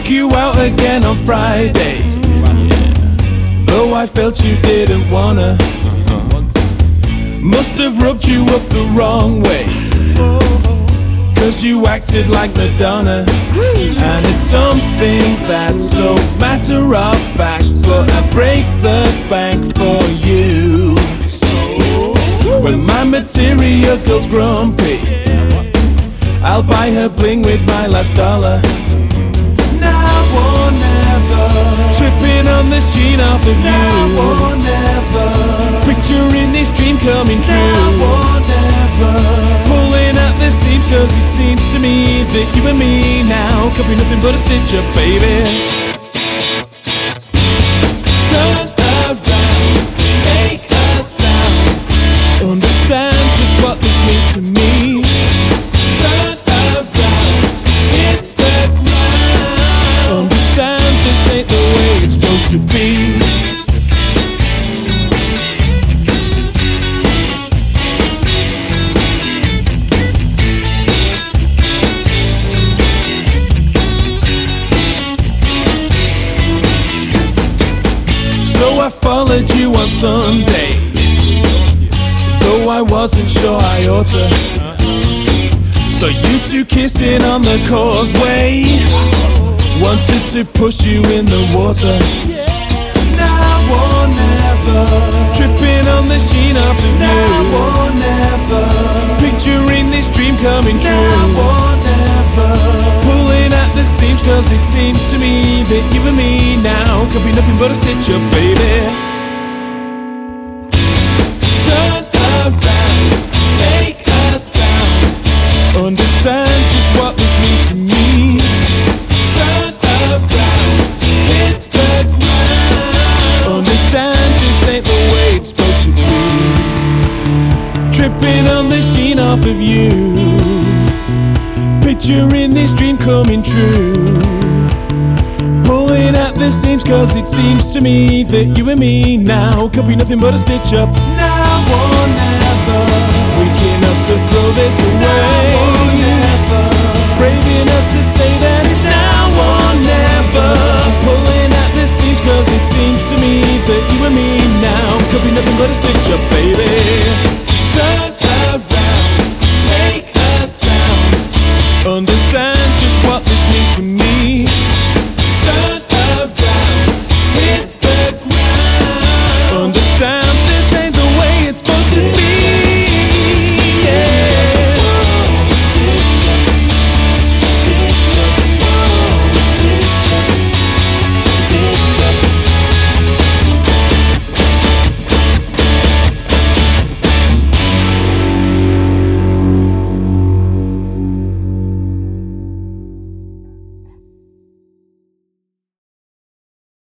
took you out again on Friday, though I felt you didn't wanna. Must have rubbed you up the wrong way, 'cause you acted like Madonna. And it's something that's so matter of fact, but I break the bank for you. When my material girl's grumpy, I'll buy her bling with my last dollar. Now or never, tripping on the sheen off of you. Now or never, picturing this dream coming true. Now or never, pulling at the seams, 'cause it seems to me that you and me now could be nothing but a stitch up, baby. Turn around, make a sound, understand just what this means to me. Turn around, hit the ground, understand this ain't the way it's supposed to be. So I followed you on Sunday, though I wasn't sure I ought to. So you two kissing on the causeway, wanted to push you in the water. Now or never, tripping on the sheen off of you. Now or never, picturing this dream coming true. Now or never, pulling at the seams, 'cause it seems to me that you and me now could be nothing but a stitch up, baby. Turn around, make a sound, understand just what this means to me. Turn around, hit the ground, understand this ain't the way it's supposed to be. Tripping on the sheen off of you, picturing this dream coming true. Pulling at the seams, 'cause it seems to me that you and me now could be nothing but a stitch up. Now or never, weak enough to throw this away. Now or never, brave enough to say that it's now or never. Pulling at the seams, 'cause it seems to me that you and me now could be nothing but a stitch up, baby. Turn around, make a sound, understand just what this means to me.